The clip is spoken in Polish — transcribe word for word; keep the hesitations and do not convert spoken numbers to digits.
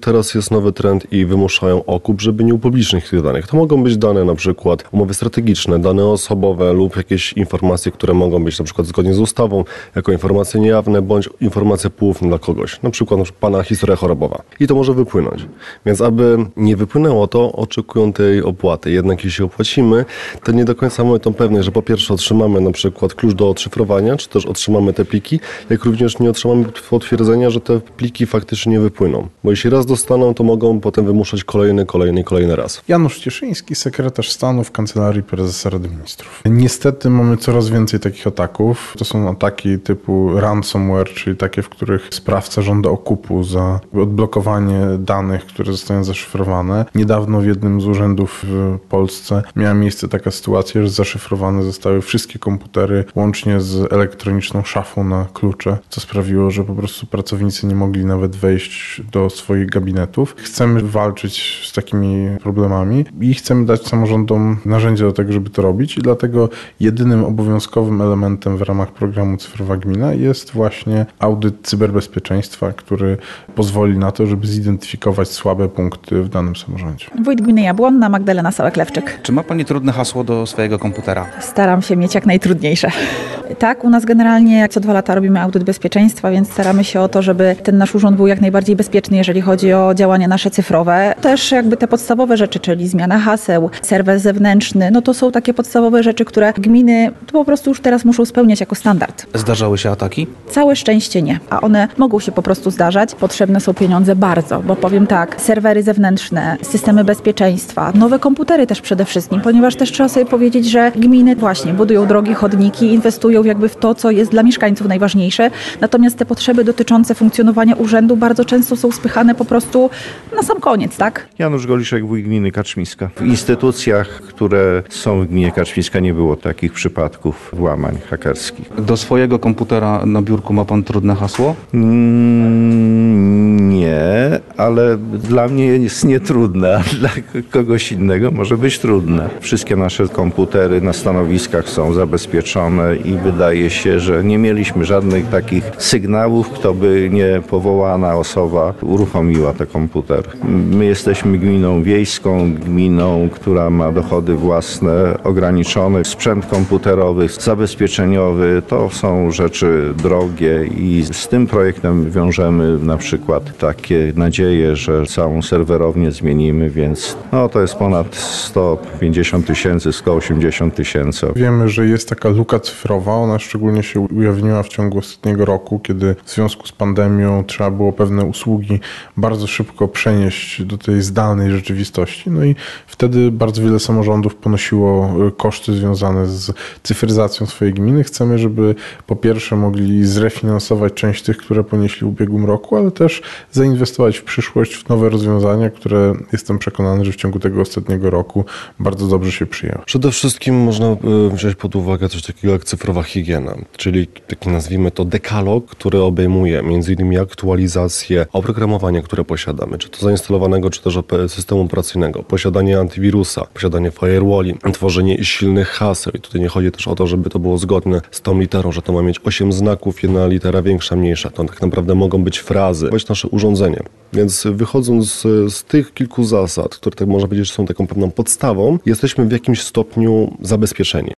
teraz jest nowy trend i wymuszają okup, żeby nie upublicznić tych danych. To mogą być dane na przykład umowy strategiczne, dane osobowe lub jakieś informacje, które mogą być na przykład zgodnie z ustawą, jako informacje niejawne bądź informacje półufne dla kogoś, na przykład, na przykład pana historia chorobowa. I to może wypłynąć. Więc aby nie wypłynęło to, oczekują tej opłaty. Jednak jeśli opłacimy, to nie do końca mamy tą pewność, że po pierwsze otrzymamy na przykład klucz do odszyfrowania, czy też otrzymamy te pliki, jak również nie otrzymamy potwierdzenia, że te pliki faktycznie nie wypłyną. Bo jeśli raz dostaną, to mogą potem wymuszać kolejny, kolejny, kolejny raz. Janusz Cieszyński, sekretarz stanu w Kancelarii Prezesa Rady Ministrów. Niestety mamy coraz więcej takich ataków. To są ataki typu ransomware, czyli takie, w których sprawca żąda okupu za odblokowanie danych, które zostają zaszyfrowane. Niedawno w jednym z urzędów w Polsce miała miejsce taka sytuacja, że zaszyfrowane zostały wszystkie komputery łącznie z elektroniczną szafą na klucze, co sprawiło, że po prostu pracownicy nie mogli nawet wejść do swoich gabinetów. Chcemy walczyć z takimi problemami i chcemy dać samorządom narzędzia do tego, żeby to robić i dlatego jedynym obowiązkowym elementem w ramach programu Cyfrowa Gmina jest właśnie audyt cyberbezpieczeństwa, który pozwoli na to, żeby zidentyfikować słabe punkty w danym samorządzie. Wójt Gminy Jabłonna, Magdalena Sałek-Lewczyk. Czy ma Pani trudne hasło do swojego komputera? Staram się mieć jak najtrudniejsze. Tak, u nas generalnie co dwa lata robimy audyt bezpieczeństwa, więc staramy się o to, żeby ten nasz urząd był jak najbardziej bezpieczny, jeżeli chodzi o działania nasze cyfrowe. Też jakby te podstawowe rzeczy, czyli zmiana haseł, serwer zewnętrzny, no to są takie podstawowe rzeczy, które gminy to po prostu już teraz muszą spełniać jako standard. Zdarzały się ataki? Całe szczęście nie, a one mogą się po prostu zdarzać. Potrzebne są pieniądze bardzo, bo powiem tak, serwery zewnętrzne, systemy bezpieczeństwa, nowe komputery też przede wszystkim, ponieważ też trzeba sobie powiedzieć, że gminy właśnie budują drogi, chodniki, inwestują jakby w to, co jest dla mieszkańców najważniejsze, natomiast te potrzeby dotyczące funkcjonowania urzędu bardzo często są spychane po prostu na sam koniec, tak? Janusz Goliszek, wójt gminy Kaczmiska. W instytucjach, które są w gminie Kaczmiska, nie było takich przypadków włamań hakerskich. Do swojego komputera na biurku ma Pan trudne hasło? Mm, nie, ale dla mnie jest nietrudne, a dla kogoś innego może być trudne. Wszystkie nasze komputery na stanowiskach są zabezpieczone i wydaje się, że nie mieliśmy żadnych takich sygnałów, kto by nie powołana osoba uruchomiła te komputery. My jesteśmy gminą wiejską, gminą, która ma dochody własne, ograniczone. Sprzęt komputerowy, zabezpieczeniowy to są rzeczy drogie i z tym projektem wiążemy na przykład takie nadzieje, że całą serwerownię zmienimy, więc no, to jest ponad sto pięćdziesiąt tysięcy, sto osiemdziesiąt tysięcy. Wiemy, że jest taka luka cyfrowa, ona szczególnie się ujawniła w ciągu ostatniego roku, kiedy w związku z pandemią trzeba było pewne usługi bardzo szybko przenieść do tej zdalnej rzeczywistości. No i wtedy bardzo wiele samorządów ponosiło koszty związane z cyfryzacją swojej gminy. Chcemy, żeby po pierwsze mogli zrefinansować część tych, które ponieśli w ubiegłym roku, ale też zainwestować w przyszłość, w nowe rozwiązania, które jestem przekonany, że w ciągu tego ostatniego roku bardzo dobrze się przyjęły. Przede wszystkim można wziąć pod uwagę coś takiego jak cyfrowa higiena, czyli taki nazwijmy to dekalog, który obejmuje między innymi aktualizację oprogramowania, które posiadamy, czy to zainstalowanego, czy też systemu operacyjnego, posiadanie antywirusa, posiadanie firewalli, tworzenie silnych haseł. I tutaj nie chodzi też o to, żeby to było zgodne z tą literą, że to ma mieć osiem znaków, jedna litera większa, mniejsza. To tak naprawdę mogą być frazy, bądź nasze urządzenie. Więc wychodząc z, z tych kilku zasad, które tak można powiedzieć, że są taką pewną podstawą, jesteśmy w jakimś stopniu zabezpieczeni.